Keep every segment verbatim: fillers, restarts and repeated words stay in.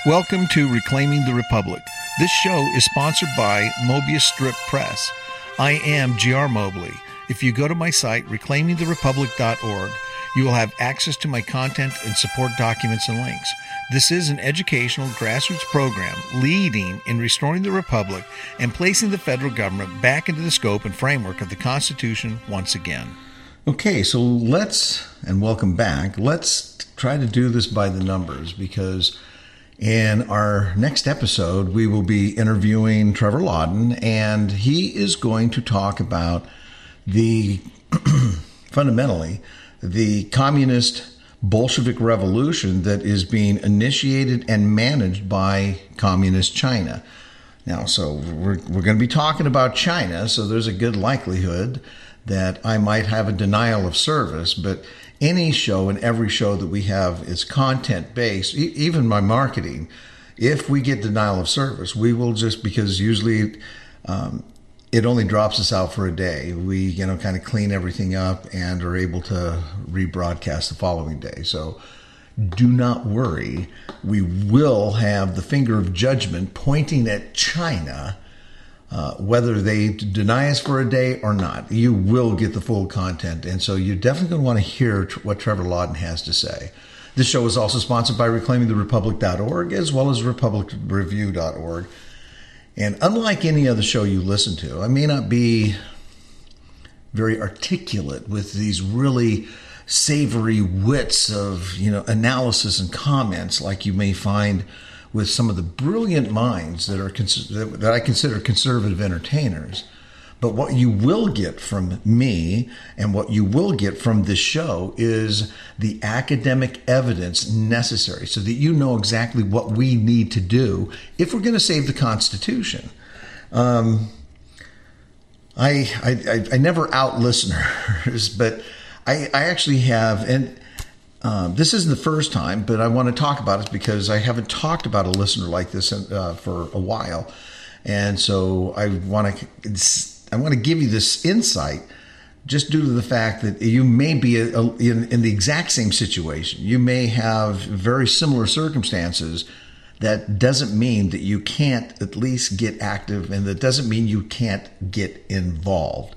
Welcome to Reclaiming the Republic. This show is sponsored by Mobius Strip Press. I am G R Mobley. If you go to my site, reclaiming the republic dot org, you will have access to my content and support documents and links. This is an educational grassroots program leading in restoring the Republic and placing the federal government back into the scope and framework of the Constitution once again. Okay, so let's, and welcome back, let's try to do this by the numbers, because in our next episode, we will be interviewing Trevor Lawden, and he is going to talk about the, fundamentally, the communist Bolshevik revolution that is being initiated and managed by communist China. Now, so we're, we're going to be talking about China, so there's a good likelihood that I might have a denial of service, but any show and every show that we have is content-based, e- even my marketing. If we get denial of service, we will just, because usually um, it only drops us out for a day. We, you know, kind of clean everything up and are able to rebroadcast the following day. So do not worry. We will have the finger of judgment pointing at China, Uh, whether they deny us for a day or not. You will get the full content. And so you're definitely going to want to hear tr- what Trevor Lawden has to say. This show is also sponsored by reclaiming the republic dot org as well as republic review dot org. And unlike any other show you listen to, I may not be very articulate with these really savory wits of, you know, analysis and comments like you may find with some of the brilliant minds that are that I consider conservative entertainers. But what you will get from me and what you will get from this show is the academic evidence necessary so that you know exactly what we need to do if we're going to save the Constitution. Um, I, I, I never out listeners, but I, I actually have, and Um, this isn't the first time, but I want to talk about it because I haven't talked about a listener like this uh, for a while, and so I want to I want to give you this insight, just due to the fact that you may be a, a, in, in the exact same situation. You may have very similar circumstances. That doesn't mean that you can't at least get active, and that doesn't mean you can't get involved.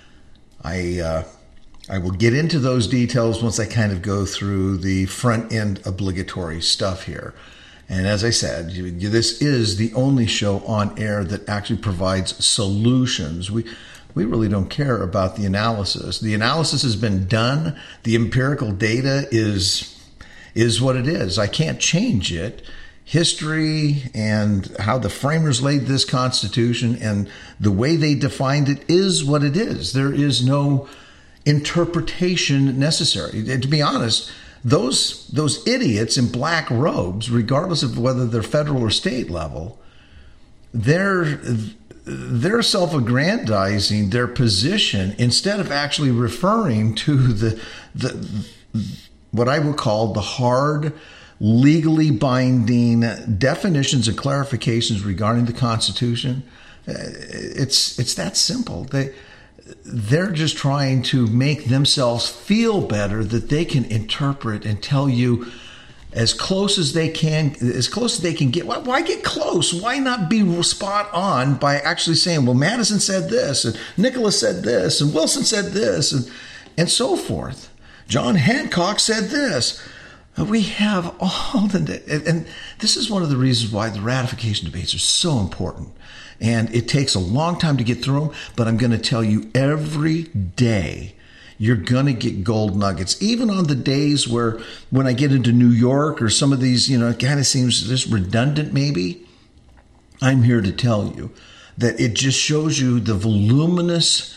I. Uh, I will get into those details once I kind of go through the front end obligatory stuff here. And as I said, this is the only show on air that actually provides solutions. We we really don't care about the analysis. The analysis has been done. The empirical data is is what it is. I can't change it. History and how the framers laid this Constitution and the way they defined it is what it is. There is no interpretation necessary. To be honest, those those idiots in black robes, regardless of whether they're federal or state level, they're they're self-aggrandizing their position instead of actually referring to the the what I would call the hard, legally binding definitions and clarifications regarding the Constitution. It's it's that simple. They They're just trying to make themselves feel better that they can interpret and tell you as close as they can, as close as they can get. Why, why get close? Why not be spot on by actually saying, well, Madison said this, and Nicholas said this, and Wilson said this, and, and so forth. John Hancock said this. We have all the, and this is one of the reasons why the ratification debates are so important. And it takes a long time to get through them, but I'm going to tell you every day you're going to get gold nuggets. Even on the days where when I get into New York or some of these, you know, it kind of seems just redundant maybe, I'm here to tell you that it just shows you the voluminous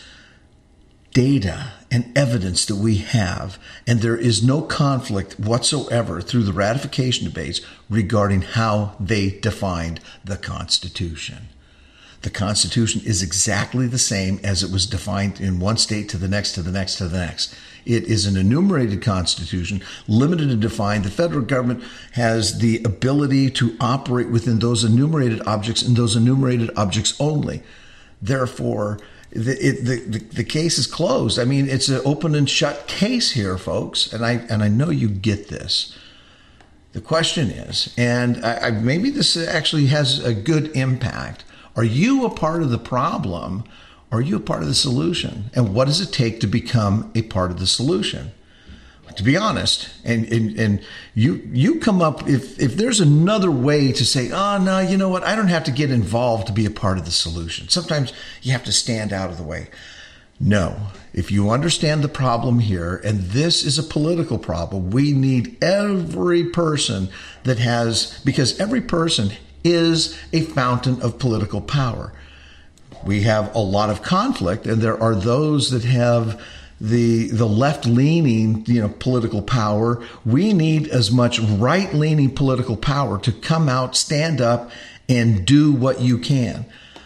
data and evidence that we have, and there is no conflict whatsoever through the ratification debates regarding how they defined the Constitution. The Constitution is exactly the same as it was defined in one state to the next, to the next, to the next. It is an enumerated Constitution, limited and defined. The federal government has the ability to operate within those enumerated objects and those enumerated objects only. Therefore, the, it, the, the, the case is closed. I mean, it's an open and shut case here, folks. And I, and I know you get this. The question is, and I, I, maybe this actually has a good impact, are you a part of the problem or are you a part of the solution? And what does it take to become a part of the solution? To be honest, and, and, and you you come up, if, if there's another way to say, oh, no, you know what, I don't have to get involved to be a part of the solution. Sometimes you have to stand out of the way. No, if you understand the problem here, and this is a political problem, we need every person that has, because every person is a fountain of political power. We have a lot of conflict, and there are those that have the the left-leaning, you know, political power. We need as much right-leaning political power to come out, stand up, and do what you can.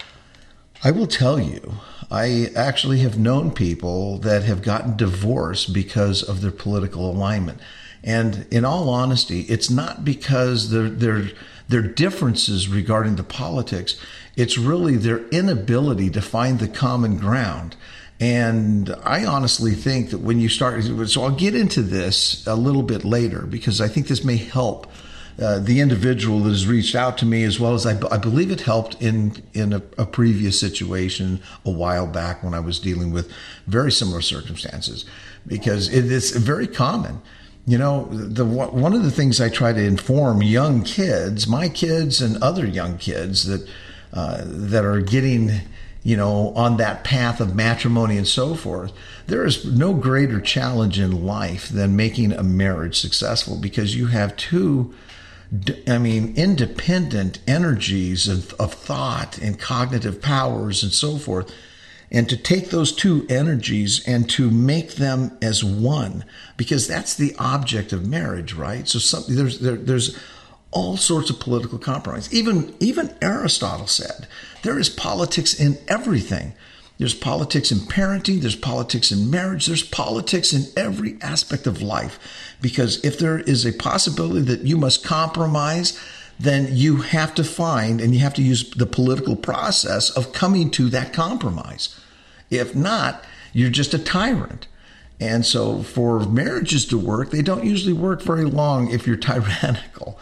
I will tell you, I actually have known people that have gotten divorced because of their political alignment. And in all honesty, it's not because they're, they're, their differences regarding the politics. It's really their inability to find the common ground. And I honestly think that when you start, so I'll get into this a little bit later because I think this may help uh, the individual that has reached out to me, as well as I, I believe it helped in, in a, a previous situation a while back when I was dealing with very similar circumstances, because it is very common. You know, the one of the things I try to inform young kids, my kids and other young kids that uh, that are getting, you know, on that path of matrimony and so forth, there is no greater challenge in life than making a marriage successful, because you have two, I mean, independent energies of, of thought and cognitive powers and so forth. And to take those two energies and to make them as one, because that's the object of marriage, right? So some, there's there, there's all sorts of political compromise. Even even Aristotle said there is politics in everything. There's politics in parenting. There's politics in marriage. There's politics in every aspect of life. Because if there is a possibility that you must compromise, then you have to find and you have to use the political process of coming to that compromise. If not, you're just a tyrant. And so for marriages to work, they don't usually work very long if you're tyrannical.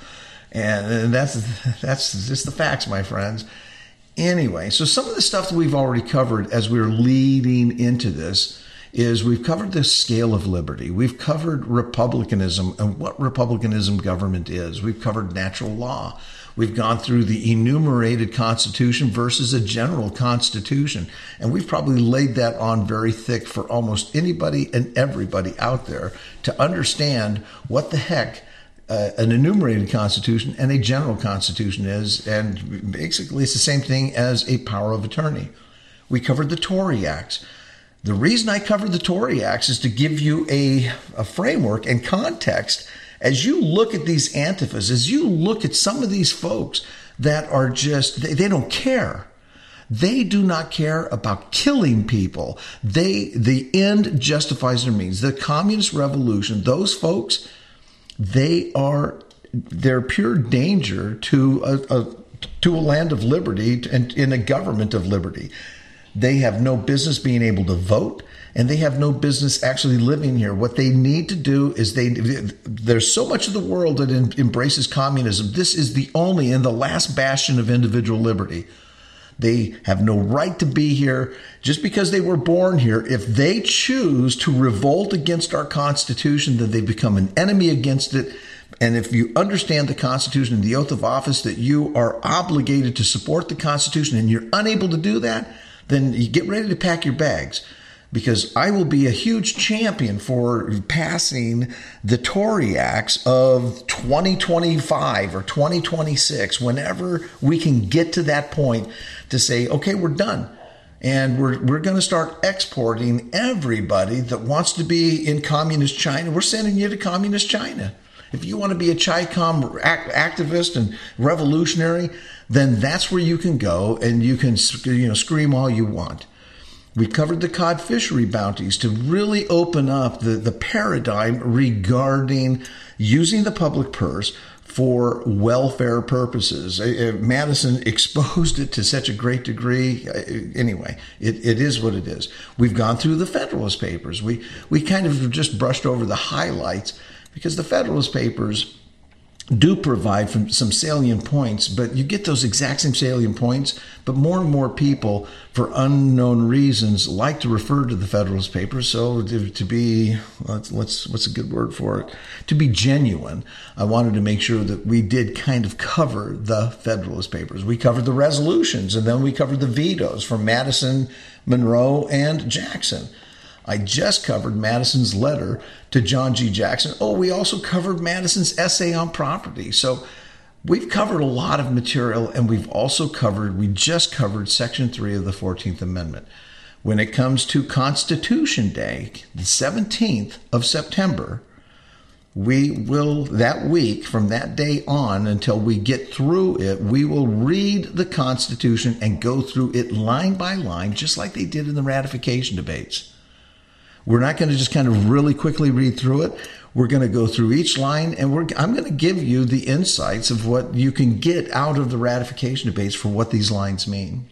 And that's that's just the facts, my friends. Anyway, so some of the stuff that we've already covered as we're leading into this is we've covered the scale of liberty. We've covered republicanism and what republicanism government is. We've covered natural law. We've gone through the enumerated constitution versus a general constitution. And we've probably laid that on very thick for almost anybody and everybody out there to understand what the heck uh, an enumerated constitution and a general constitution is. And basically it's the same thing as a power of attorney. We covered the Tory Acts. The reason I covered the Tory Acts is to give you a, a framework and context as you look at these antifas, as you look at some of these folks that are just, they, they don't care. They do not care about killing people. They, the end justifies their means. The communist revolution, those folks, they are, they're pure danger to a, a to a land of liberty and in a government of liberty. They have no business being able to vote, and they have no business actually living here. What they need to do is they, there's so much of the world that em, embraces communism. This is the only and the last bastion of individual liberty. They have no right to be here just because they were born here. If they choose to revolt against our Constitution, then they become an enemy against it. And if you understand the Constitution and the oath of office that you are obligated to support the Constitution and you're unable to do that, then you get ready to pack your bags, because I will be a huge champion for passing the Tory Acts of twenty twenty-five or twenty twenty-six, whenever we can get to that point to say, okay, we're done. And we're we're going to start exporting everybody that wants to be in communist China. We're sending you to communist China. If you want to be a Chi-Com activist and revolutionary, then that's where you can go, and you can, you know, scream all you want. We covered the cod fishery bounties to really open up the, the paradigm regarding using the public purse for welfare purposes. Madison exposed it to such a great degree. Anyway, it, it is what it is. We've gone through the Federalist Papers. We, we kind of just brushed over the highlights, because the Federalist Papers do provide from some salient points, but you get those exact same salient points, but more and more people, for unknown reasons, like to refer to the Federalist Papers. So to, to be, let's, let's, what's a good word for it? To be genuine, I wanted to make sure that we did kind of cover the Federalist Papers. We covered the resolutions, and then we covered the vetoes from Madison, Monroe, and Jackson. I just covered Madison's letter to John G. Jackson. Oh, we also covered Madison's essay on property. So we've covered a lot of material, and we've also covered, we just covered Section three of the fourteenth Amendment. When it comes to Constitution Day, the seventeenth of September, we will, that week, from that day on until we get through it, we will read the Constitution and go through it line by line, just like they did in the ratification debates. We're not going to just kind of really quickly read through it. We're going to go through each line, and we're, I'm going to give you the insights of what you can get out of the ratification debates for what these lines mean.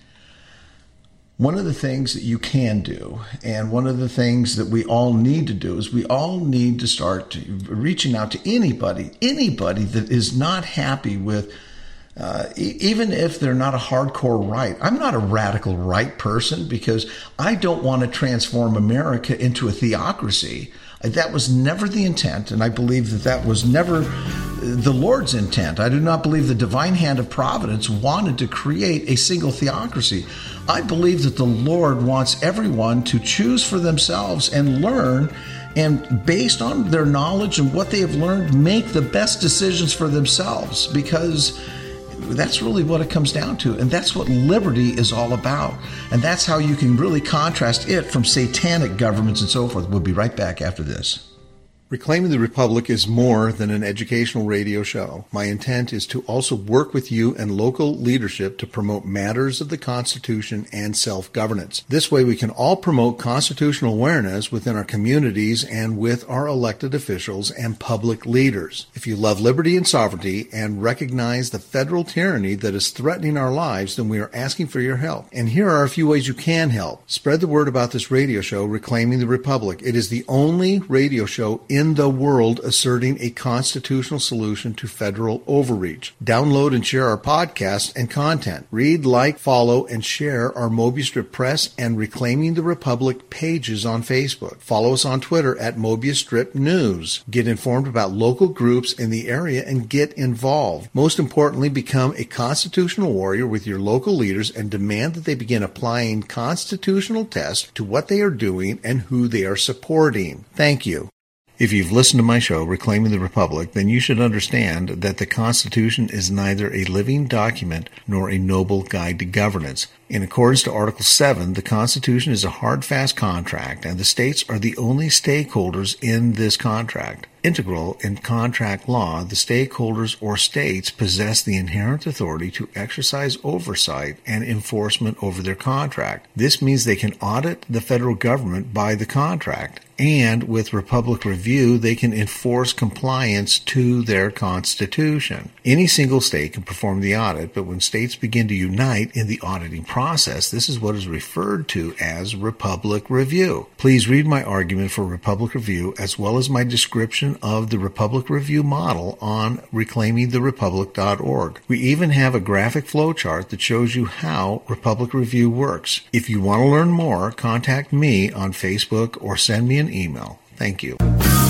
One of the things that you can do, and one of the things that we all need to do, is we all need to start reaching out to anybody, anybody that is not happy with Uh, even if they're not a hardcore right. I'm not a radical right person because I don't want to transform America into a theocracy. That was never the intent, and I believe that that was never the Lord's intent. I do not believe the divine hand of providence wanted to create a single theocracy. I believe that the Lord wants everyone to choose for themselves and learn, and based on their knowledge and what they have learned, make the best decisions for themselves, because that's really what it comes down to. And that's what liberty is all about. And that's how you can really contrast it from satanic governments and so forth. We'll be right back after this. Reclaiming the Republic is more than an educational radio show. My intent is to also work with you and local leadership to promote matters of the Constitution and self-governance. This way we can all promote constitutional awareness within our communities and with our elected officials and public leaders. If you love liberty and sovereignty and recognize the federal tyranny that is threatening our lives, then we are asking for your help. And here are a few ways you can help. Spread the word about this radio show, Reclaiming the Republic. It is the only radio show in in the world asserting a constitutional solution to federal overreach. Download and share our podcast and content. Read, like, follow, and share our Mobius Strip Press and Reclaiming the Republic pages on Facebook. Follow us on Twitter at Mobius Strip News. Get informed about local groups in the area and get involved. Most importantly, become a constitutional warrior with your local leaders and demand that they begin applying constitutional tests to what they are doing and who they are supporting. Thank you. If you've listened to my show, Reclaiming the Republic, then you should understand that the Constitution is neither a living document nor a noble guide to governance. In accordance to Article seven, the Constitution is a hard, fast contract, and the states are the only stakeholders in this contract. Integral in contract law, the stakeholders or states possess the inherent authority to exercise oversight and enforcement over their contract. This means they can audit the federal government by the contract, and with Republic Review, they can enforce compliance to their Constitution. Any single state can perform the audit, but when states begin to unite in the auditing process, this is what is referred to as Republic Review. Please read my argument for Republic Review as well as my description of the Republic Review model on reclaiming the republic dot org. We even have a graphic flowchart that shows you how Republic Review works. If you want to learn more, contact me on Facebook or send me an email. Thank you.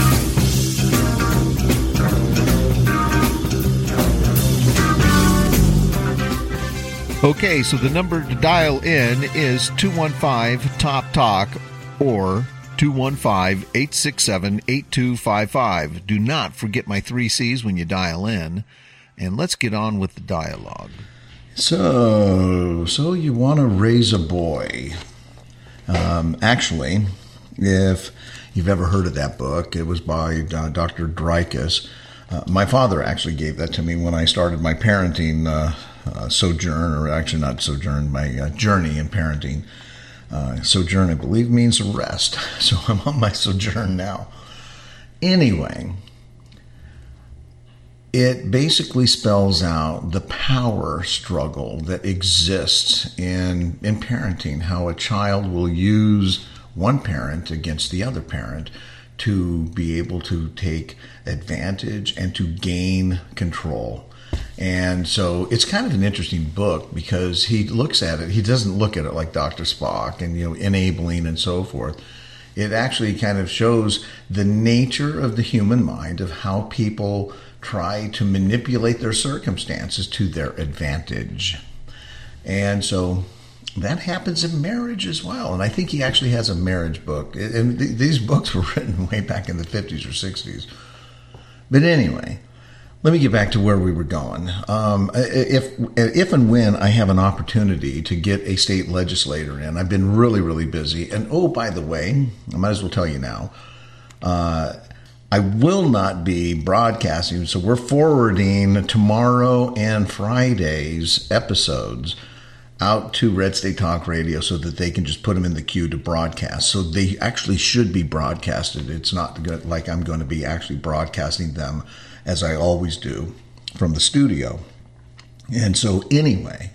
Okay, so the number to dial in is two one five top talk or two one five, eight six seven, eight two five five. Do not forget my three C's when you dial in. And let's get on with the dialogue. So, so you want to raise a boy. Um, actually, if you've ever heard of that book, it was by uh, Doctor Dreykus. Uh, my father actually gave that to me when I started my parenting uh, uh, sojourn, or actually not sojourn, my uh, journey in parenting. Uh, sojourn, I believe, means rest. So I'm on my sojourn now. Anyway, it basically spells out the power struggle that exists in, in parenting, how a child will use one parent against the other parent to be able to take advantage and to gain control. And so it's kind of an interesting book because he looks at it. He doesn't look at it like Doctor Spock and, you know, enabling and so forth. It actually kind of shows the nature of the human mind, of how people try to manipulate their circumstances to their advantage. And so that happens in marriage as well. And I think he actually has a marriage book. And th- these books were written way back in the fifties or sixties. But anyway, let me get back to where we were going. Um, if if and when I have an opportunity to get a state legislator in, I've been really, really busy. And oh, by the way, I might as well tell you now, uh, I will not be broadcasting. So we're forwarding tomorrow and Friday's episodes out to Red State Talk Radio so that they can just put them in the queue to broadcast. So they actually should be broadcasted. It's not good, like I'm going to be actually broadcasting them as I always do from the studio. And so anyway,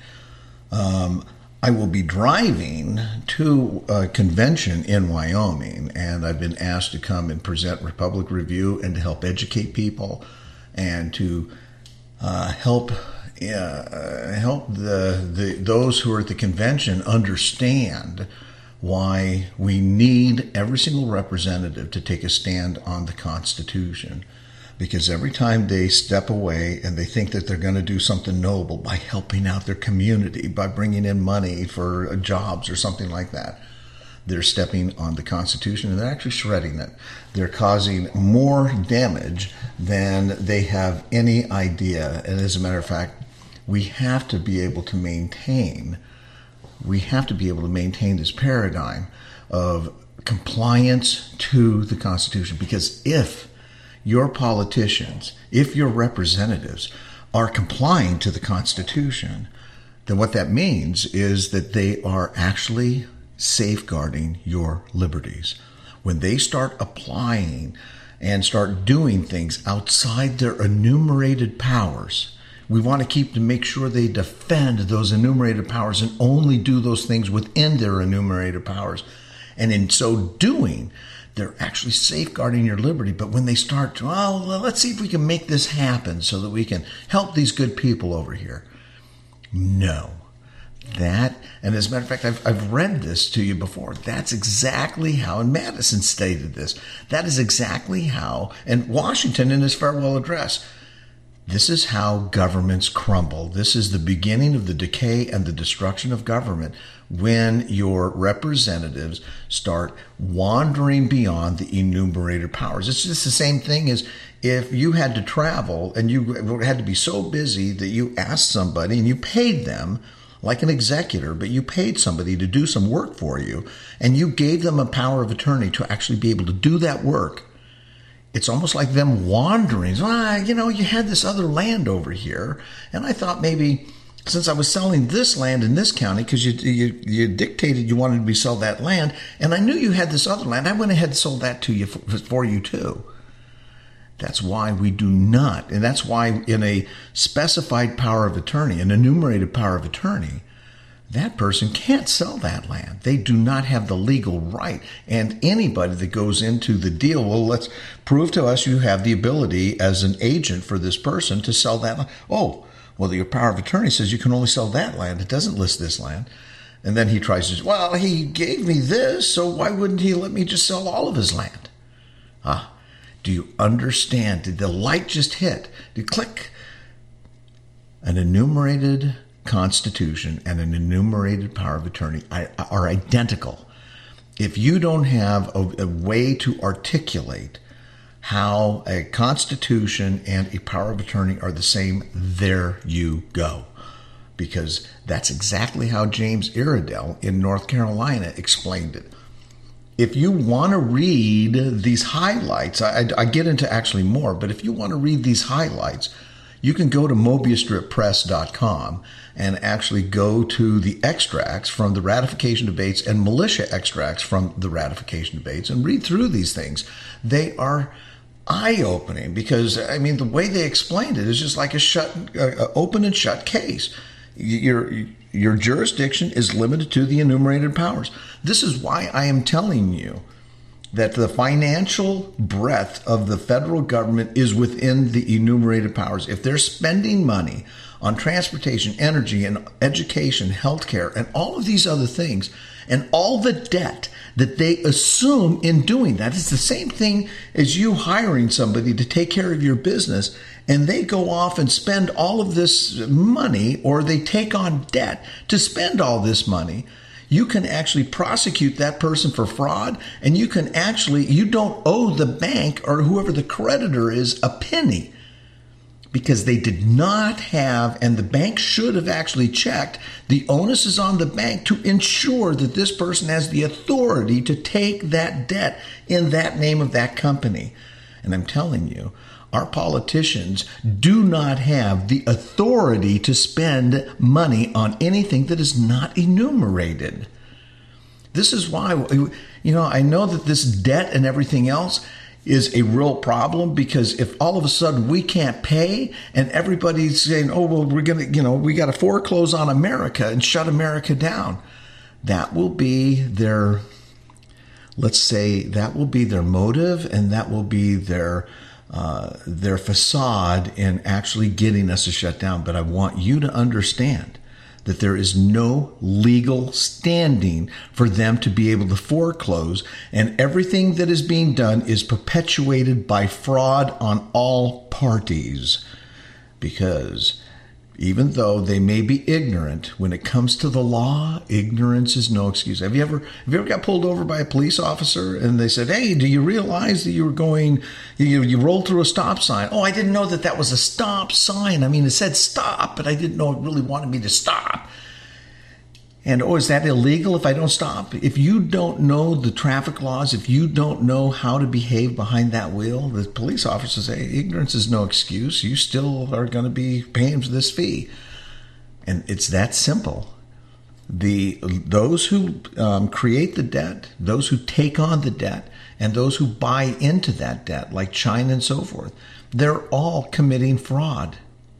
um, I will be driving to a convention in Wyoming, and I've been asked to come and present Republic Review and to help educate people and to uh, help uh, help the, the those who are at the convention understand why we need every single representative to take a stand on the Constitution. Because every time they step away and they think that they're going to do something noble by helping out their community, by bringing in money for jobs or something like that, they're stepping on the Constitution and they're actually shredding it. They're causing more damage than they have any idea. And as a matter of fact, we have to be able to maintain, we have to be able to maintain this paradigm of compliance to the Constitution. Because if your politicians, if your representatives are complying to the Constitution, then what that means is that they are actually safeguarding your liberties. When they start applying and start doing things outside their enumerated powers, we want to keep to make sure they defend those enumerated powers and only do those things within their enumerated powers. And in so doing, they're actually safeguarding your liberty. But when they start to, oh, well, let's see if we can make this happen so that we can help these good people over here. No. That, and as a matter of fact, I've, I've read this to you before. That's exactly how, and Madison stated this, that is exactly how, and Washington in his farewell address, this is how governments crumble. This is the beginning of the decay and the destruction of government when your representatives start wandering beyond the enumerated powers. It's just the same thing as if you had to travel and you had to be so busy that you asked somebody and you paid them like an executor, but you paid somebody to do some work for you and you gave them a power of attorney to actually be able to do that work. It's almost like them wandering. Ah, you know, you had this other land over here, and I thought maybe since I was selling this land in this county, because you, you you dictated you wanted me to sell that land, and I knew you had this other land, I went ahead and sold that to you for, for you too. That's why we do not, and that's why in a specified power of attorney, an enumerated power of attorney, that person can't sell that land. They do not have the legal right. And anybody that goes into the deal, well, let's prove to us you have the ability as an agent for this person to sell that land. Oh, well, your power of attorney says you can only sell that land. It doesn't list this land. And then he tries to, well, he gave me this, so why wouldn't he let me just sell all of his land? Ah, do you understand? Did the light just hit? Did you click? An enumerated Constitution and an enumerated power of attorney are identical. If you don't have a, a way to articulate how a Constitution and a power of attorney are the same, there you go. Because that's exactly how James Iredell in North Carolina explained it. If you want to read these highlights, I, I get into actually more, but if you want to read these highlights, you can go to mobius strip press dot com and actually go to the extracts from the ratification debates and militia extracts from the ratification debates and read through these things. They are eye-opening because, I mean, the way they explained it is just like a shut, uh, open and shut case. Your, your jurisdiction is limited to the enumerated powers. This is why I am telling you that the financial breadth of the federal government is within the enumerated powers. If they're spending money on transportation, energy, and education, healthcare, and all of these other things, and all the debt that they assume in doing that, it's the same thing as you hiring somebody to take care of your business, and they go off and spend all of this money, or they take on debt to spend all this money. You can actually prosecute that person for fraud, and you can actually, you don't owe the bank or whoever the creditor is a penny, because they did not have, and the bank should have actually checked, the onus is on the bank to ensure that this person has the authority to take that debt in that name of that company. And I'm telling you, our politicians do not have the authority to spend money on anything that is not enumerated. This is why, you know, I know that this debt and everything else is a real problem, because if all of a sudden we can't pay and everybody's saying, oh, well, we're going to, you know, we got to foreclose on America and shut America down, that will be their, let's say, that will be their motive, and that will be their Uh, their facade in actually getting us to shut down. But I want you to understand that there is no legal standing for them to be able to foreclose, and everything that is being done is perpetuated by fraud on all parties. Because even though they may be ignorant, when it comes to the law, ignorance is no excuse. Have you ever have you ever got pulled over by a police officer and they said, hey, do you realize that you were going, you, you rolled through a stop sign? Oh, I didn't know that that was a stop sign. I mean, it said stop, but I didn't know it really wanted me to stop. And, oh, is that illegal if I don't stop? If you don't know the traffic laws, if you don't know how to behave behind that wheel, the police officers say, ignorance is no excuse. You still are going to be paying for this fee. And it's that simple. The those who um, create the debt, those who take on the debt, and those who buy into that debt, like China and so forth, they're all committing fraud.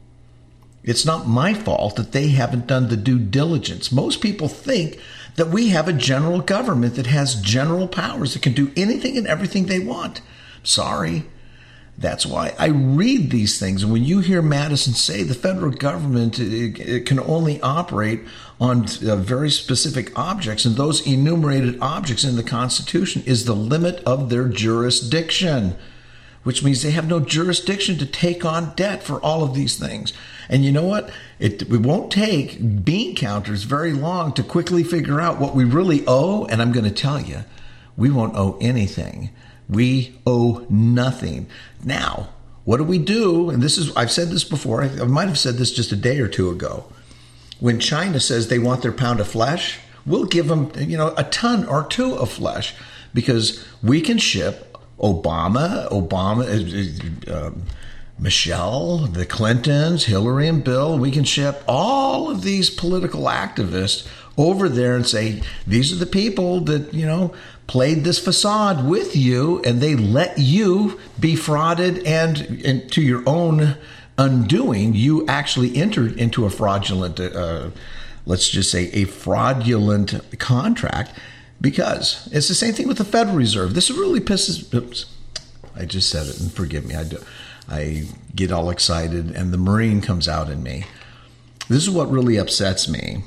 It's not my fault that they haven't done the due diligence. Most people think that we have a general government that has general powers that can do anything and everything they want. Sorry. That's why I read these things. And when you hear Madison say the federal government it, it can only operate on uh, very specific objects, and those enumerated objects in the Constitution is the limit of their jurisdiction, which means they have no jurisdiction to take on debt for all of these things. And you know what? It, it won't take bean counters very long to quickly figure out what we really owe. And I'm going to tell you, we won't owe anything. We owe nothing. Now, what do we do? And this is, I've said this before. I, I might have said this just a day or two ago. When China says they want their pound of flesh, we'll give them, you know, a ton or two of flesh, because we can ship Obama, Obama, uh, Michelle, the Clintons, Hillary and Bill. We can ship all of these political activists over there and say, these are the people that, you know, played this facade with you, and they let you be frauded, and, and to your own undoing, you actually entered into a fraudulent, uh, let's just say a fraudulent contract. Because it's the same thing with the Federal Reserve. This really pisses, oops, I just said it, and forgive me. I, do, I get all excited, and the Marine comes out in me. This is what really upsets me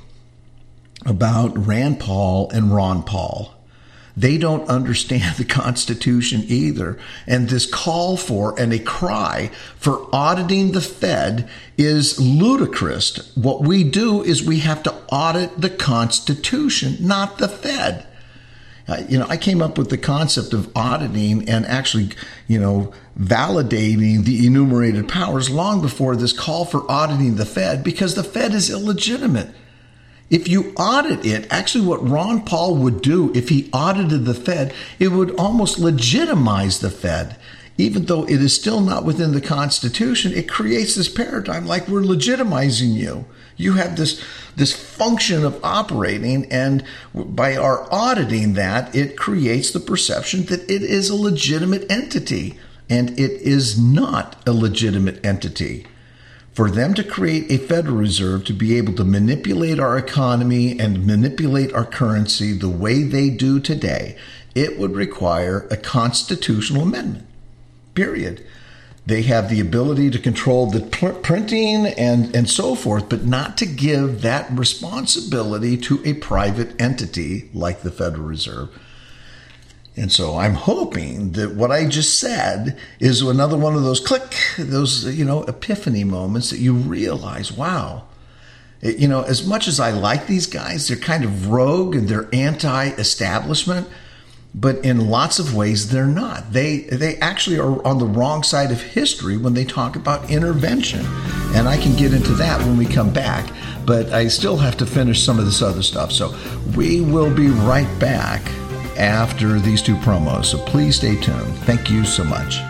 about Rand Paul and Ron Paul. They don't understand the Constitution either. And this call for and a cry for auditing the Fed is ludicrous. What we do is we have to audit the Constitution, not the Fed. Uh, you know, I came up with the concept of auditing and actually, you know, validating the enumerated powers long before this call for auditing the Fed, because the Fed is illegitimate. If you audit it, actually what Ron Paul would do if he audited the Fed, it would almost legitimize the Fed. Even though it is still not within the Constitution, it creates this paradigm like we're legitimizing you. You have this, this function of operating, and by our auditing that, it creates the perception that it is a legitimate entity, and it is not a legitimate entity. For them to create a Federal Reserve to be able to manipulate our economy and manipulate our currency the way they do today, it would require a constitutional amendment, period. They have the ability to control the pr- printing and, and so forth, but not to give that responsibility to a private entity like the Federal Reserve. And so I'm hoping that what I just said is another one of those click, those, you know, epiphany moments that you realize, wow, it, you know, as much as I like these guys, they're kind of rogue and they're anti-establishment. But in lots of ways, they're not. They they actually are on the wrong side of history when they talk about intervention. And I can get into that when we come back. But I still have to finish some of this other stuff. So we will be right back after these two promos. So please stay tuned. Thank you so much.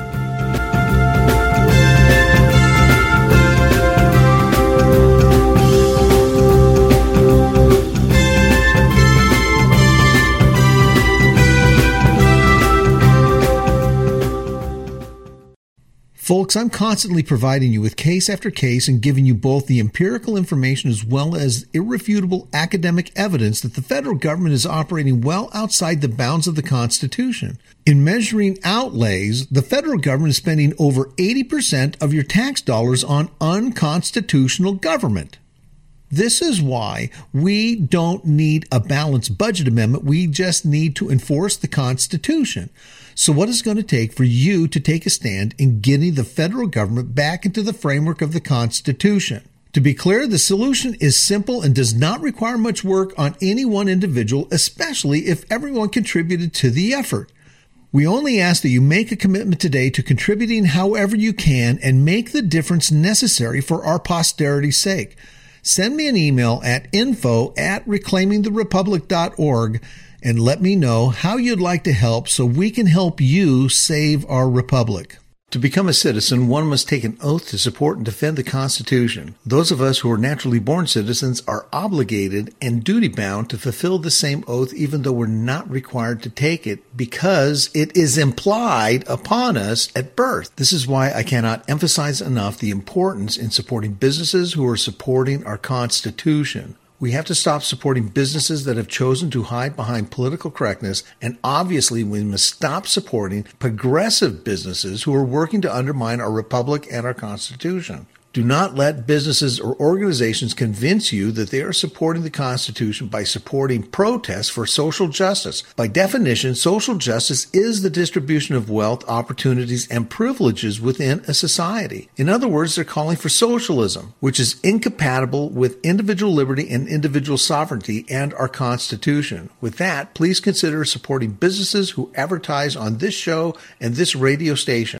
Folks, I'm constantly providing you with case after case and giving you both the empirical information as well as irrefutable academic evidence that the federal government is operating well outside the bounds of the Constitution. In measuring outlays, the federal government is spending over eighty percent of your tax dollars on unconstitutional government. This is why we don't need a balanced budget amendment. We just need to enforce the Constitution. So what is it going to take for you to take a stand in getting the federal government back into the framework of the Constitution? To be clear, the solution is simple and does not require much work on any one individual, especially if everyone contributed to the effort. We only ask that you make a commitment today to contributing however you can and make the difference necessary for our posterity's sake. Send me an email at info at reclaiming the republic dot org and let me know how you'd like to help so we can help you save our republic. To become a citizen, one must take an oath to support and defend the Constitution. Those of us who are naturally born citizens are obligated and duty-bound to fulfill the same oath even though we're not required to take it because it is implied upon us at birth. This is why I cannot emphasize enough the importance in supporting businesses who are supporting our Constitution. We have to stop supporting businesses that have chosen to hide behind political correctness, and obviously we must stop supporting progressive businesses who are working to undermine our republic and our Constitution. Do not let businesses or organizations convince you that they are supporting the Constitution by supporting protests for social justice. By definition, social justice is the distribution of wealth, opportunities, and privileges within a society. In other words, they're calling for socialism, which is incompatible with individual liberty and individual sovereignty and our Constitution. With that, please consider supporting businesses who advertise on this show and this radio station.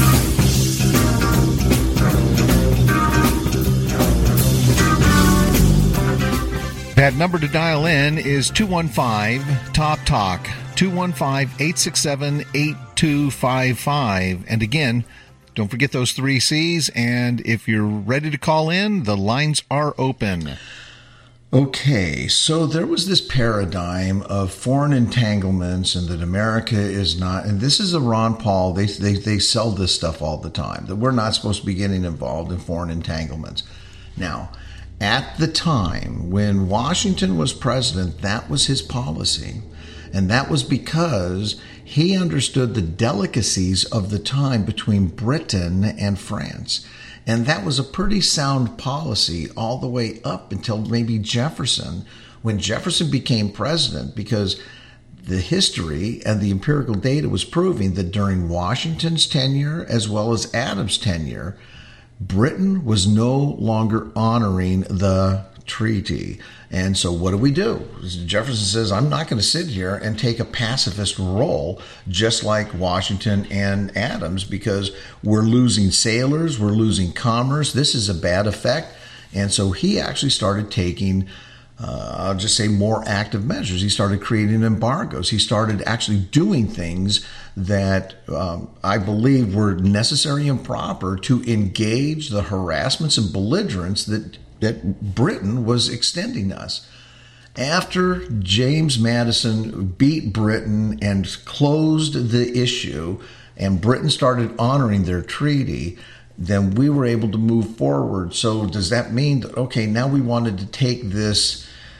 That number to dial in is two one five, T O P, TALK, two one five, eight six seven, eight two five five. And again, don't forget those three C's, and if you're ready to call in, the lines are open. Okay, so there was this paradigm of foreign entanglements and that America is not, and this is a Ron Paul, they, they, they sell this stuff all the time, that we're not supposed to be getting involved in foreign entanglements. Now, at the time when Washington was president, that was his policy. And that was because he understood the delicacies of the time between Britain and France. And that was a pretty sound policy all the way up until maybe Jefferson, when Jefferson became president, because the history and the empirical data was proving that during Washington's tenure as well as Adams' tenure, Britain was no longer honoring the treaty. And so what do we do? Jefferson says, I'm not going to sit here and take a pacifist role just like Washington and Adams, because we're losing sailors, we're losing commerce. This is a bad effect. And so he actually started taking, uh, I'll just say, more active measures. He started creating embargoes. He started actually doing things that um, I believe were necessary and proper to engage the harassments and belligerence that, that Britain was extending us. After James Madison beat Britain and closed the issue, and Britain started honoring their treaty, then we were able to move forward. So does that mean that, okay, now we wanted to take this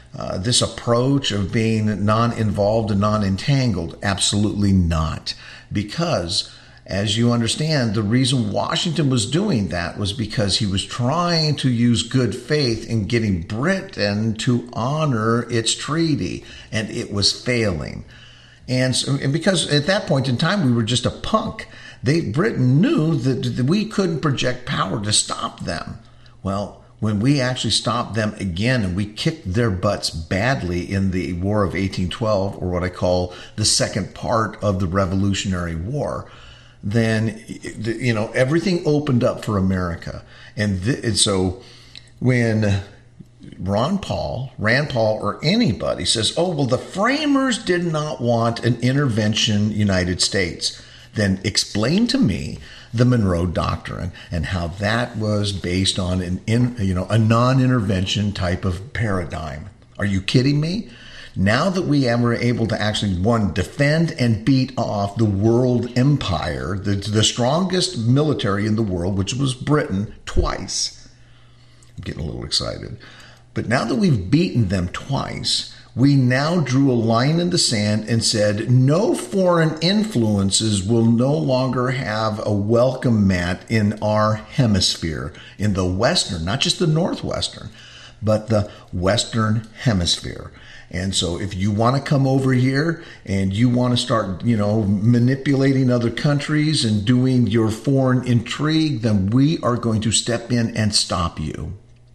uh, this approach of being non-involved and non-entangled? Absolutely not. Because, as you understand, the reason Washington was doing that was because he was trying to use good faith in getting Britain to honor its treaty, and it was failing. And, so, and because at that point in time, we were just a punk. They, Britain knew that, that we couldn't project power to stop them. Well, when we actually stopped them again and we kicked their butts badly in the War of eighteen twelve, or what I call the second part of the Revolutionary War, then, you know, everything opened up for America. And, th- and so when Ron Paul, Rand Paul, or anybody says, oh, well, the framers did not want an intervention United States, then explain to me the Monroe Doctrine and how that was based on an in, you know, a non-intervention type of paradigm. Are you kidding me? Now that we were able to actually, one, defend and beat off the world empire, the, the strongest military in the world, which was Britain, twice. I'm getting a little excited. But now that we've beaten them twice, we now drew a line in the sand and said no foreign influences will no longer have a welcome mat in our hemisphere, in the Western, not just the Northwestern, but the Western hemisphere. And so if you want to come over here and you want to start, you know, manipulating other countries and doing your foreign intrigue, then we are going to step in and stop you.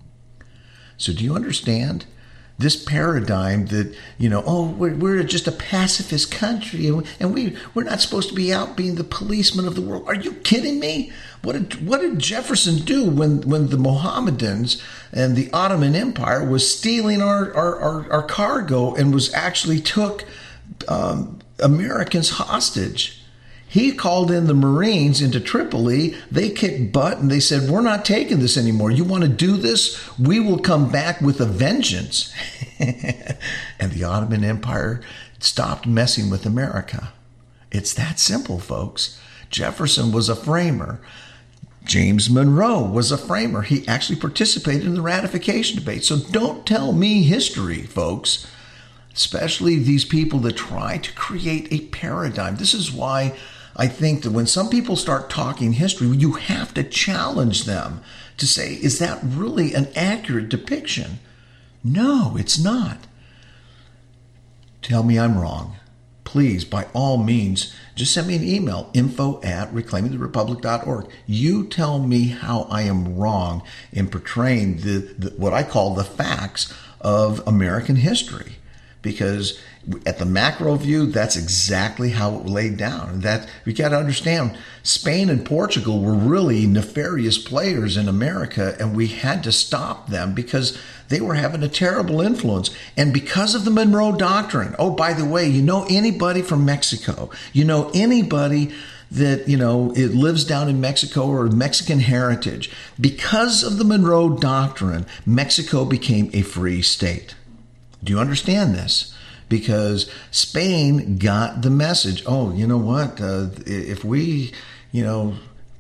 So do you understand? This paradigm that, you know, oh, we're, we're just a pacifist country and, and we, we're not supposed to be out being the policeman of the world. Are you kidding me? What did, what did Jefferson do when, when the Mohammedans and the Ottoman Empire was stealing our, our, our, our cargo and was actually took um, Americans hostage? He called in the Marines into Tripoli. They kicked butt and they said, we're not taking this anymore. You want to do this? We will come back with a vengeance. And the Ottoman Empire stopped messing with America. It's that simple, folks. Jefferson was a framer. James Monroe was a framer. He actually participated in the ratification debate. So don't tell me history, folks. Especially these people that try to create a paradigm. This is why I think that when some people start talking history, you have to challenge them to say, is that really an accurate depiction? No, it's not. Tell me I'm wrong. Please, by all means, just send me an email, info at reclaiming the republic dot org. You tell me how I am wrong in portraying the, the what I call the facts of American history. Because at the macro view, that's exactly how it laid down. And that we got to understand, Spain and Portugal were really nefarious players in America, and we had to stop them because they were having a terrible influence. And because of the Monroe Doctrine, oh, by the way, you know anybody from Mexico, you know anybody that, you know, it lives down in Mexico or Mexican heritage. Because of the Monroe Doctrine, Mexico became a free state. Do you understand this? Because Spain got the message. Oh, you know what? Uh, if we, you know,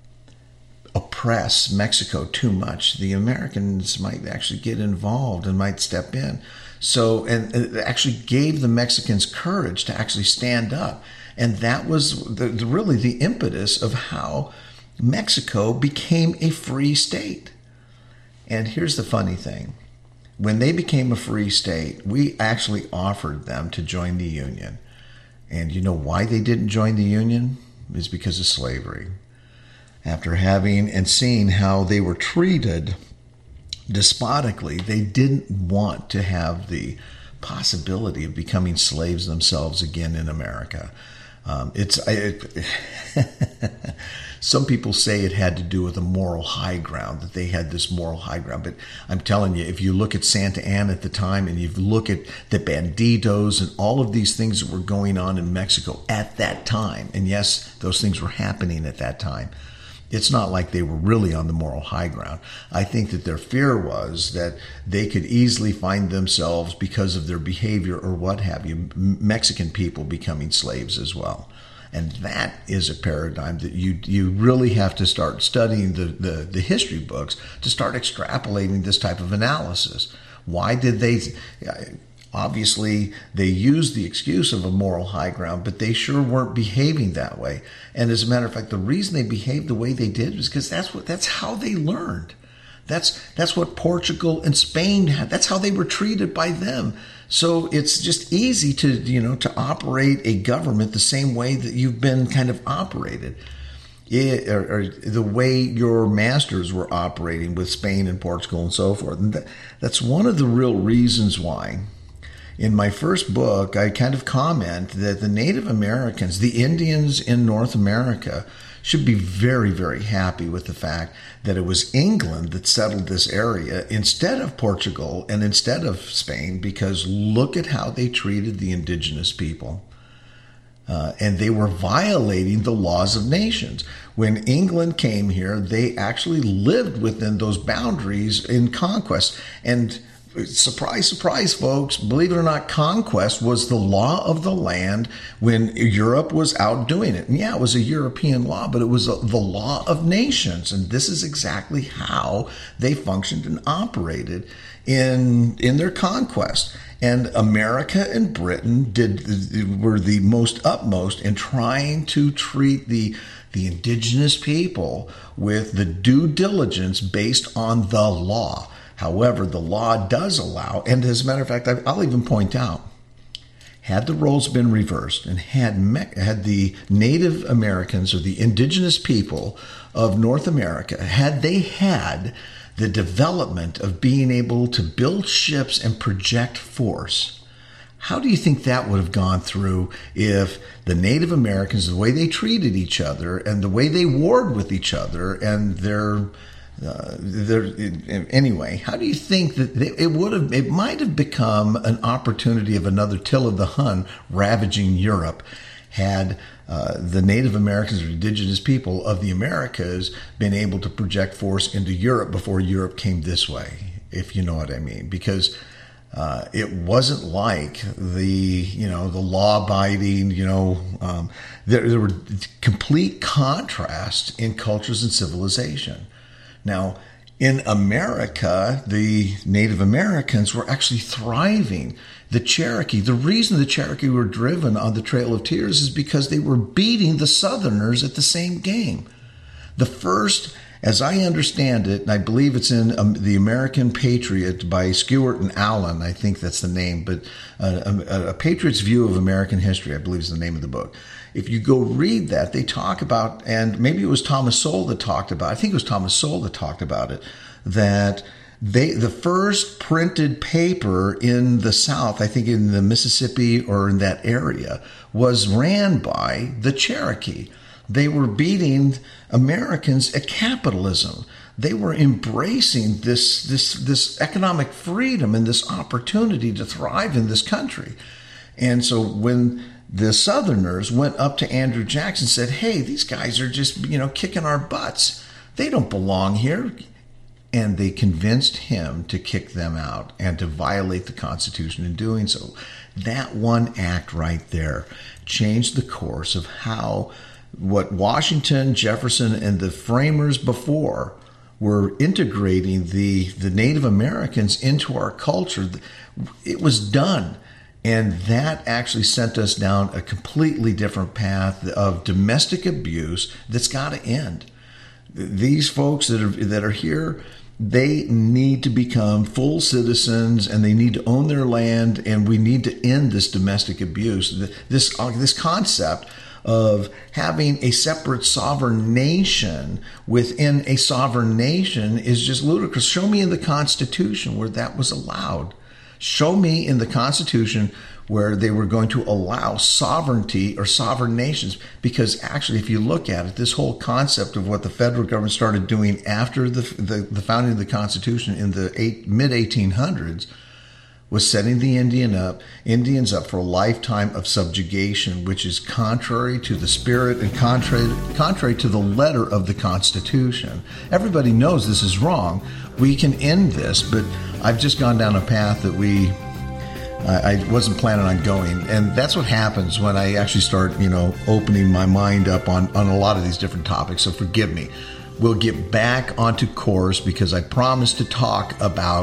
oppress Mexico too much, the Americans might actually get involved and might step in. So, and it actually gave the Mexicans courage to actually stand up. And that was the, the, really the impetus of how Mexico became a free state. And here's the funny thing. When they became a free state, we actually offered them to join the Union. And you know why they didn't join the Union? It's because of slavery. After having and seeing how they were treated despotically, they didn't want to have the possibility of becoming slaves themselves again in America. Um, it's it, some people say it had to do with a moral high ground, that they had this moral high ground. But I'm telling you, if you look at Santa Anna at the time and you look at the banditos and all of these things that were going on in Mexico at that time, and yes, those things were happening at that time, it's not like they were really on the moral high ground. I think that their fear was that they could easily find themselves, because of their behavior or what have you, Mexican people becoming slaves as well. And that is a paradigm that you you really have to start studying the, the, the history books to start extrapolating this type of analysis. Why did they? Obviously, they used the excuse of a moral high ground, but they sure weren't behaving that way. And as a matter of fact, the reason they behaved the way they did was because that's what that's how they learned. That's that's what Portugal and Spain had. That's how they were treated by them. So it's just easy to, you know, to operate a government the same way that you've been kind of operated. It, or, or the way your masters were operating with Spain and Portugal and so forth. And that, that's one of the real reasons why in my first book, I kind of comment that the Native Americans, the Indians in North America, should be very, very happy with the fact that it was England that settled this area instead of Portugal and instead of Spain, because look at how they treated the indigenous people. Uh, and they were violating the laws of nations. When England came here, they actually lived within those boundaries in conquest. And surprise, surprise, folks, believe it or not, conquest was the law of the land when Europe was out doing it. And yeah, it was a European law, but it was a, the law of nations. And this is exactly how they functioned and operated in in their conquest. And America and Britain did were the most utmost in trying to treat the the indigenous people with the due diligence based on the law. However, the law does allow, and as a matter of fact, I'll even point out, had the roles been reversed and had had the Native Americans or the indigenous people of North America, had they had the development of being able to build ships and project force, how do you think that would have gone through if the Native Americans, the way they treated each other and the way they warred with each other and their Uh, there, anyway, how do you think that they, it would have, it might have become an opportunity of another Till of the Hun ravaging Europe had uh, the Native Americans or indigenous people of the Americas been able to project force into Europe before Europe came this way, if you know what I mean? Because uh, it wasn't like the, you know, the law-abiding, you know, um, there, there were complete contrasts in cultures and civilization. Now, in America, the Native Americans were actually thriving. The Cherokee, the reason the Cherokee were driven on the Trail of Tears is because they were beating the Southerners at the same game. The first, as I understand it, and I believe it's in um, The American Patriot by Stewart and Allen, I think that's the name, but uh, a, a Patriot's View of American History, I believe is the name of the book. If you go read that, they talk about, and maybe it was Thomas Sowell that talked about, I think it was Thomas Sowell that talked about it, that they, the first printed paper in the South, I think in the Mississippi or in that area, was ran by the Cherokee. They were beating Americans at capitalism. They were embracing this, this, this economic freedom and this opportunity to thrive in this country. And so when the Southerners went up to Andrew Jackson and said, hey, these guys are just, you know, kicking our butts. They don't belong here. And they convinced him to kick them out and to violate the Constitution in doing so. That one act right there changed the course of how what Washington, Jefferson, and the framers before were integrating the, the Native Americans into our culture. It was done. And that actually sent us down a completely different path of domestic abuse that's got to end. These folks that are that are here, they need to become full citizens and they need to own their land, and we need to end this domestic abuse. This, this concept of having a separate sovereign nation within a sovereign nation is just ludicrous. Show me in the Constitution where that was allowed. Show me in the Constitution where they were going to allow sovereignty or sovereign nations. Because actually, if you look at it, this whole concept of what the federal government started doing after the the, the founding of the Constitution in the eight, mid eighteen hundreds was setting the Indian up, Indians up for a lifetime of subjugation, which is contrary to the spirit and contrary, contrary to the letter of the Constitution. Everybody knows this is wrong. We can end this, but I've just gone down a path that we, I, I wasn't planning on going. And that's what happens when I actually start, you know, opening my mind up on, on a lot of these different topics. So forgive me. We'll get back onto course because I promised to talk about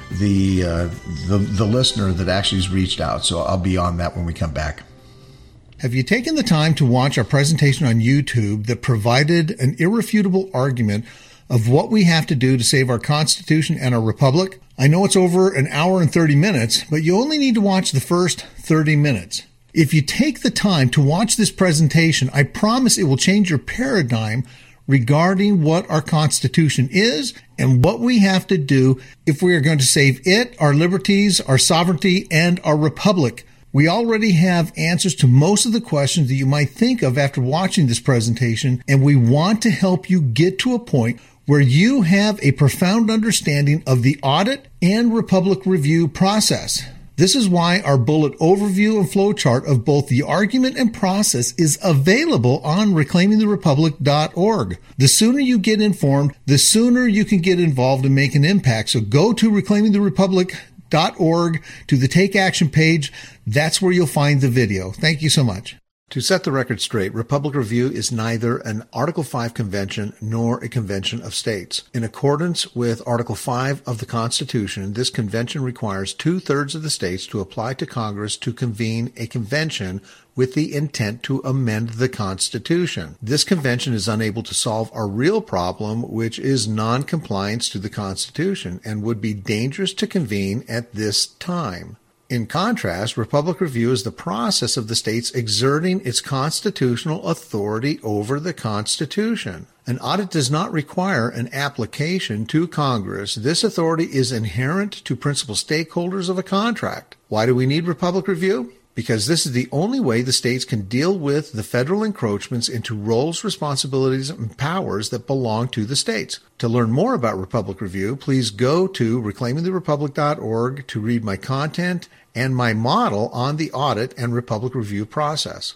the uh, the the listener that actually has reached out. So I'll be on that when we come back. Have you taken the time to watch our presentation on YouTube that provided an irrefutable argument of what we have to do to save our Constitution and our Republic? I know it's over an hour and thirty minutes, but you only need to watch the first thirty minutes. If you take the time to watch this presentation, I promise it will change your paradigm regarding what our Constitution is and what we have to do if we are going to save it, our liberties, our sovereignty, and our Republic. We already have answers to most of the questions that you might think of after watching this presentation, and we want to help you get to a point where you have a profound understanding of the audit and Republic review process. This is why our bullet overview and flowchart of both the argument and process is available on reclaiming the republic dot org. The sooner you get informed, the sooner you can get involved and make an impact. So go to reclaiming the republic dot org to the Take Action page. That's where you'll find the video. Thank you so much. To set the record straight, Republic Review is neither an Article five convention nor a convention of states. In accordance with Article five of the Constitution, this convention requires two-thirds of the states to apply to Congress to convene a convention with the intent to amend the Constitution. This convention is unable to solve our real problem, which is non-compliance to the Constitution, and would be dangerous to convene at this time. In contrast, Republic Review is the process of the states exerting its constitutional authority over the Constitution. An audit does not require an application to Congress. This authority is inherent to principal stakeholders of a contract. Why do we need Republic Review? Because this is the only way the states can deal with the federal encroachments into roles, responsibilities, and powers that belong to the states. To learn more about Republic Review, please go to reclaiming the republic dot org to read my content and my model on the audit and Republic Review process.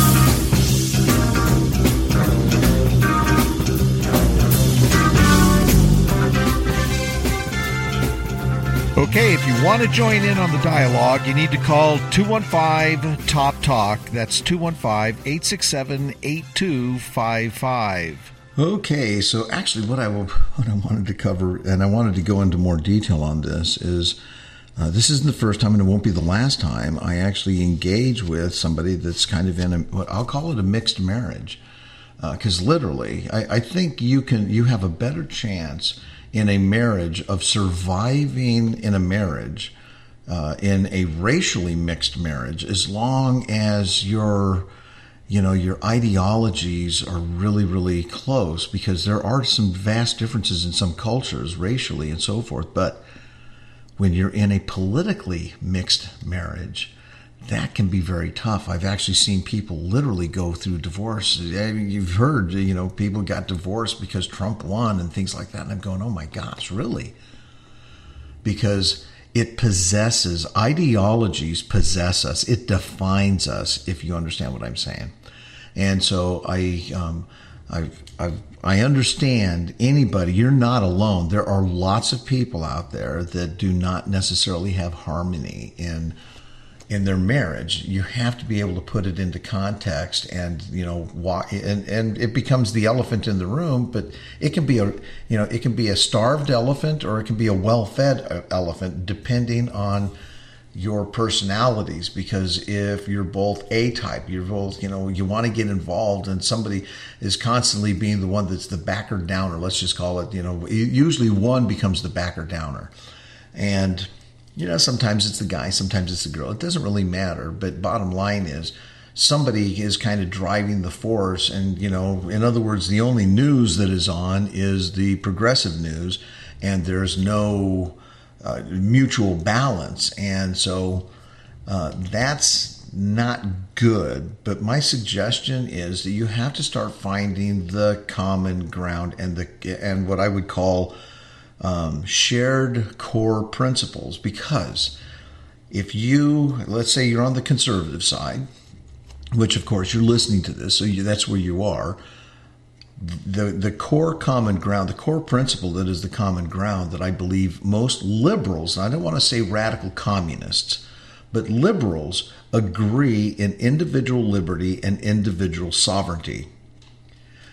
Okay, if you want to join in on the dialogue, you need to call two one five, T O P, TALK. That's two one five, eight six seven, eight two five five. Okay, so actually what I, will, what I wanted to cover, and I wanted to go into more detail on this, is uh, this isn't the first time and it won't be the last time I actually engage with somebody that's kind of in a, what I'll call it a mixed marriage. Because uh, literally, I, I think you can you have a better chance in a marriage of surviving in a marriage, uh, in a racially mixed marriage, as long as your, you know, your ideologies are really, really close, because there are some vast differences in some cultures, racially and so forth. But when you're in a politically mixed marriage, that can be very tough. I've actually seen people literally go through divorce. I mean, you've heard, you know, people got divorced because Trump won and things like that. And I'm going, oh my gosh, really? Because it possesses, ideologies possess us. It defines us, if you understand what I'm saying. And so I, um, I, I, I understand anybody. You're not alone. There are lots of people out there that do not necessarily have harmony in in their marriage. You have to be able to put it into context, and you know, walk, and and it becomes the elephant in the room. But it can be a, you know, it can be a starved elephant, or it can be a well-fed elephant, depending on your personalities. Because if you're both A-type, you're both, you know, you want to get involved, and somebody is constantly being the one that's the backer downer. Let's just call it, you know, usually one becomes the backer downer, and you know, sometimes it's the guy, sometimes it's the girl. It doesn't really matter. But bottom line is, somebody is kind of driving the force. And, you know, in other words, the only news that is on is the progressive news, and there's no uh, mutual balance. And so uh, that's not good. But my suggestion is that you have to start finding the common ground and the and what I would call Um, shared core principles. Because if you, let's say you're on the conservative side, which of course you're listening to this, so you, that's where you are, the the core common ground, the core principle that is the common ground that I believe most liberals, and I don't want to say radical communists, but liberals agree in individual liberty and individual sovereignty.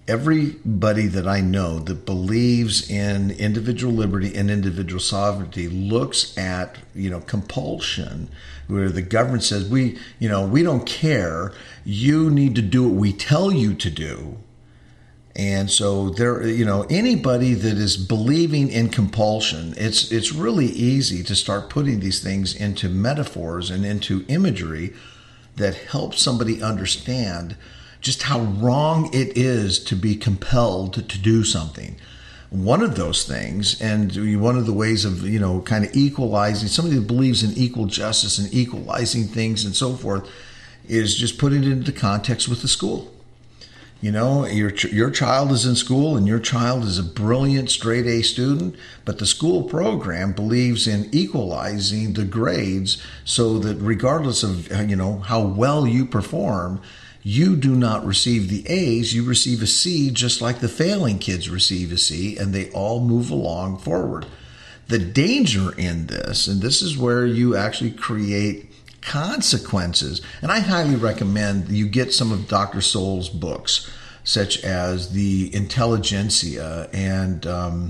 everybody that I know that believes in individual liberty and individual sovereignty looks at, you know, compulsion, where the government says, we, you know, we don't care. You need to do what we tell you to do. And so there, you know, anybody that is believing in compulsion, it's it's really easy to start putting these things into metaphors and into imagery that helps somebody understand just how wrong it is to be compelled to, to do something. One of those things, and one of the ways of, you know, kind of equalizing, somebody that believes in equal justice and equalizing things and so forth, is just putting it into context with the school. You know, your your child is in school and your child is a brilliant straight A student, but the school program believes in equalizing the grades so that regardless of, you know, how well you perform, you do not receive the A's, you receive a C just like the failing kids receive a C, and they all move along forward. The danger in this, and this is where you actually create consequences. And I highly recommend you get some of Doctor Soule's books, such as The Intelligentsia and um,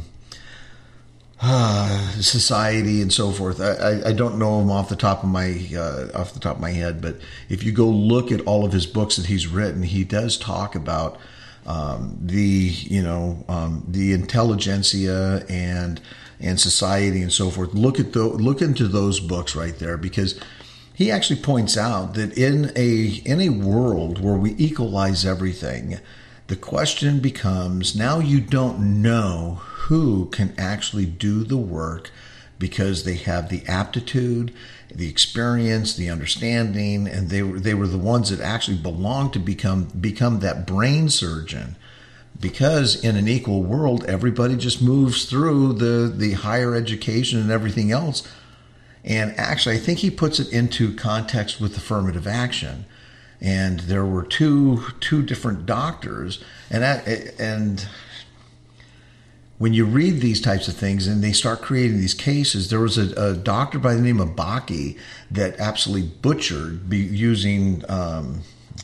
uh, Society and so forth. I, I, I don't know them off the top of my uh, off the top of my head, but if you go look at all of his books that he's written, he does talk about um, the you know um, the Intelligentsia and and Society and so forth. Look at the look into those books right there, because he actually points out that in a in a world where we equalize everything, the question becomes, now you don't know who can actually do the work because they have the aptitude, the experience, the understanding, and they were they were the ones that actually belong to become become that brain surgeon. Because in an equal world, everybody just moves through the, the higher education and everything else. And actually, I think he puts it into context with affirmative action. And there were two two different doctors, and that, and when you read these types of things and they start creating these cases, there was a, a doctor by the name of Bakke that absolutely butchered be using um,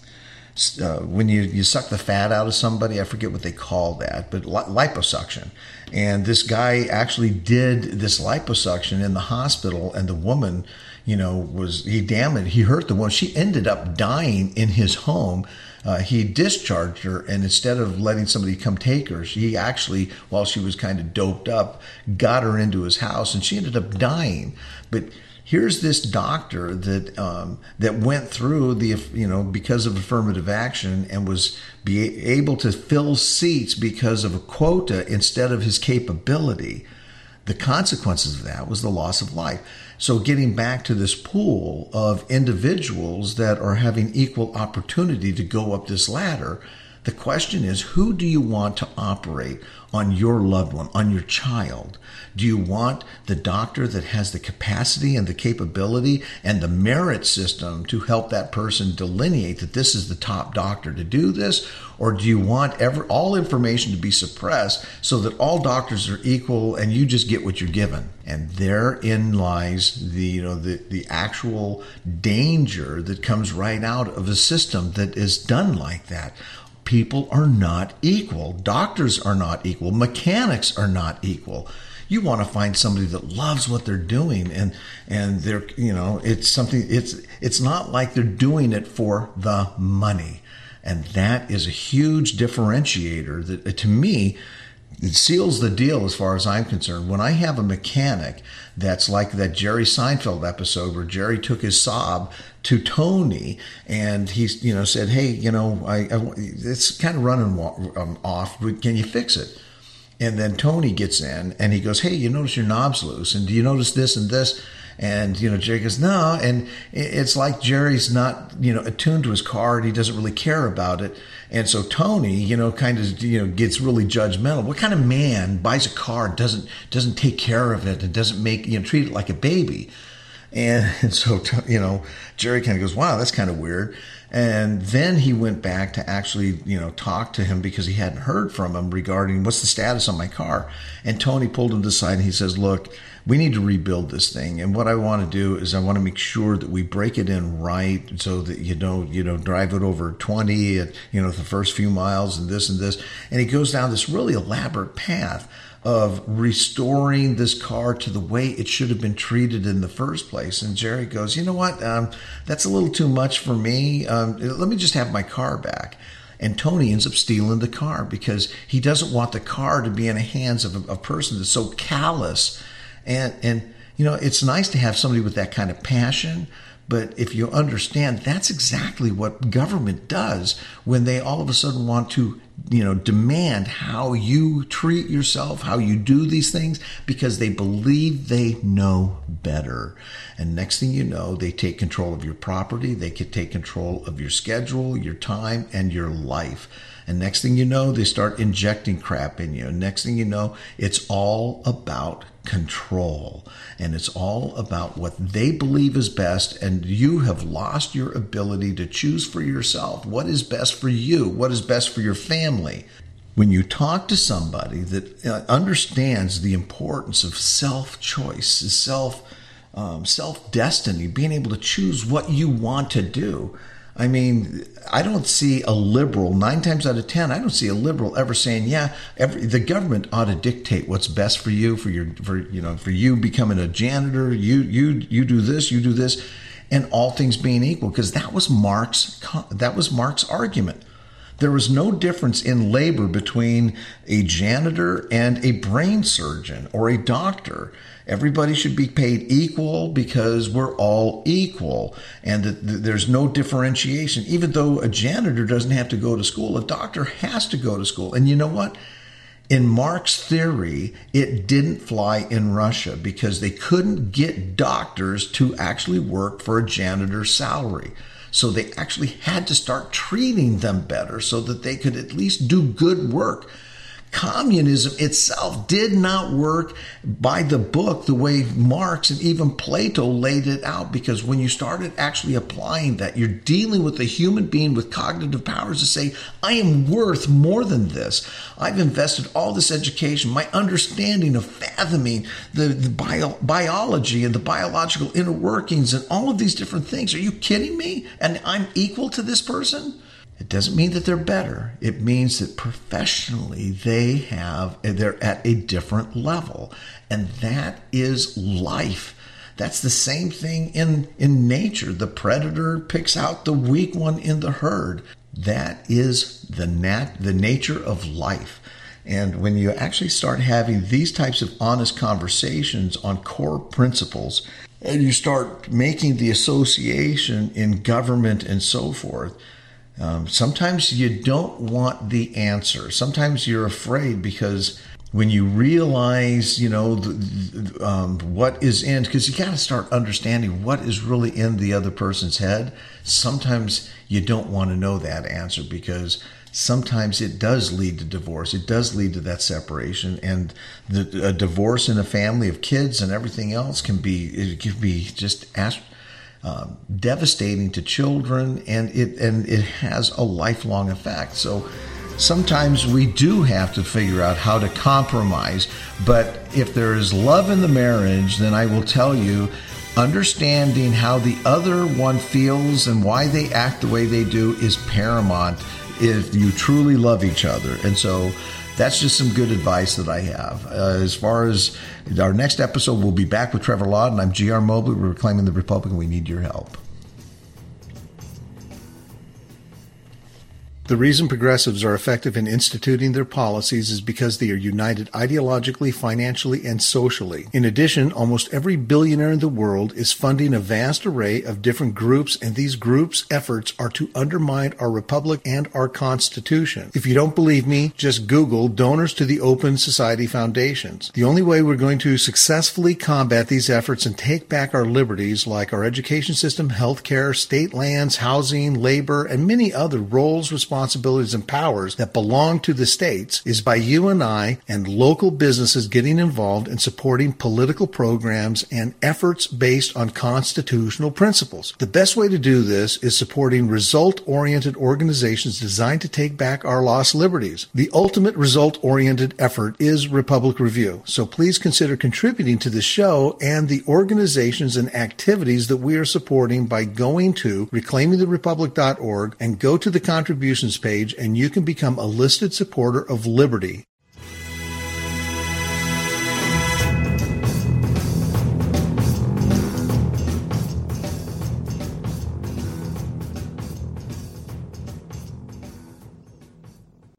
uh, when you, you suck the fat out of somebody. I forget what they call that, but liposuction. And this guy actually did this liposuction in the hospital, and the woman, you know, was, he damaged, he hurt the woman. She ended up dying in his home. Uh, he discharged her, and instead of letting somebody come take her, he actually, while she was kind of doped up, got her into his house, and she ended up dying. But here's this doctor that um, that went through the, you know, because of affirmative action, and was be able to fill seats because of a quota instead of his capability. The consequences of that was the loss of life. So getting back to this pool of individuals that are having equal opportunity to go up this ladder, the question is, who do you want to operate on your loved one, on your child? Do you want the doctor that has the capacity and the capability and the merit system to help that person delineate that this is the top doctor to do this? Or do you want ever, all information to be suppressed so that all doctors are equal and you just get what you're given? And therein lies the, you know, the, the actual danger that comes right out of a system that is done like that. People are not equal. Doctors are not equal. Mechanics are not equal. You want to find somebody that loves what they're doing, and and they're, you know, it's something, it's it's not like they're doing it for the money. And that is a huge differentiator that, to me, it seals the deal as far as I'm concerned. When I have a mechanic that's like that Jerry Seinfeld episode where Jerry took his Saab to Tony and he's, you know, said, hey, you know, I, I it's kind of running um, off. Can you fix it? And then Tony gets in and he goes, hey, you notice your knob's loose, and do you notice this and this? And, you know, Jerry goes, no. And it's like Jerry's not, you know, attuned to his car, and he doesn't really care about it. And so Tony, you know, kind of, you know, gets really judgmental. What kind of man buys a car, doesn't doesn't take care of it, and doesn't make, you know, treat it like a baby? And, and so, you know, Jerry kind of goes, wow, that's kind of weird. And then he went back to actually, you know, talk to him because he hadn't heard from him regarding what's the status on my car. And Tony pulled him to the side and he says, look, we need to rebuild this thing. And what I want to do is I want to make sure that we break it in right so that you don't, you know, drive it over twenty at, you know, the first few miles and this and this. And he goes down this really elaborate path of restoring this car to the way it should have been treated in the first place. And Jerry goes, you know what, um, that's a little too much for me. Um, let me just have my car back. And Tony ends up stealing the car because he doesn't want the car to be in the hands of a, a person that's so callous. And, and, you know, it's nice to have somebody with that kind of passion. But if you understand, that's exactly what government does when they all of a sudden want to, you know, demand how you treat yourself, how you do these things, because they believe they know better. And next thing you know, they take control of your property. They can take control of your schedule, your time, and your life. And next thing you know, they start injecting crap in you. And next thing you know, it's all about control. And it's all about what they believe is best. And you have lost your ability to choose for yourself what is best for you, what is best for your family. When you talk to somebody that understands the importance of self-choice, self, um, self-destiny, being able to choose what you want to do, I mean, I don't see a liberal, nine times out of ten, I don't see a liberal ever saying, yeah, every, the government ought to dictate what's best for you, for your, for, you know, for you becoming a janitor, you, you, you do this, you do this, and all things being equal, because that was Marx, that was Marx's argument. There was no difference in labor between a janitor and a brain surgeon or a doctor. Everybody should be paid equal because we're all equal, and that there's no differentiation. Even though a janitor doesn't have to go to school, a doctor has to go to school. And you know what? In Marx's theory, it didn't fly in Russia because they couldn't get doctors to actually work for a janitor's salary. So they actually had to start treating them better so that they could at least do good work. Communism itself did not work by the book the way Marx and even Plato laid it out, because when you started actually applying that, you're dealing with a human being with cognitive powers to say, I am worth more than this. I've invested all this education, my understanding of fathoming the, the bio, biology and the biological inner workings and all of these different things. Are you kidding me? And I'm equal to this person? It doesn't mean that they're better. It means that professionally they have, they're at a different level. And that is life. That's the same thing in, in nature. The predator picks out the weak one in the herd. That is the nat, the nature of life. And when you actually start having these types of honest conversations on core principles, and you start making the association in government and so forth, Um, sometimes you don't want the answer. Sometimes you're afraid because when you realize, you know, the, the, um, what is in, because you got to start understanding what is really in the other person's head. Sometimes you don't want to know that answer because sometimes it does lead to divorce. It does lead to that separation, and the, a divorce in a family of kids and everything else can be, it can be just asked. Um, devastating to children, and it and it has a lifelong effect. So sometimes we do have to figure out how to compromise, but if there is love in the marriage, then I will tell you, understanding how the other one feels and why they act the way they do is paramount if you truly love each other. And so that's just some good advice that I have. Uh, as far as our next episode, we'll be back with Trevor Lawden. I'm G R Mobley. We're Reclaiming the Republic, and we need your help. The reason progressives are effective in instituting their policies is because they are united ideologically, financially, and socially. In addition, almost every billionaire in the world is funding a vast array of different groups, and these groups' efforts are to undermine our republic and our Constitution. If you don't believe me, just Google donors to the Open Society Foundations. The only way we're going to successfully combat these efforts and take back our liberties, like our education system, healthcare, state lands, housing, labor, and many other roles, responsibilities, responsibilities and powers that belong to the states is by you and I and local businesses getting involved in supporting political programs and efforts based on constitutional principles. The best way to do this is supporting result-oriented organizations designed to take back our lost liberties. The ultimate result-oriented effort is Republic Review, so please consider contributing to the show and the organizations and activities that we are supporting by going to reclaiming the republic dot org and go to the contributions page, and you can become a listed supporter of liberty.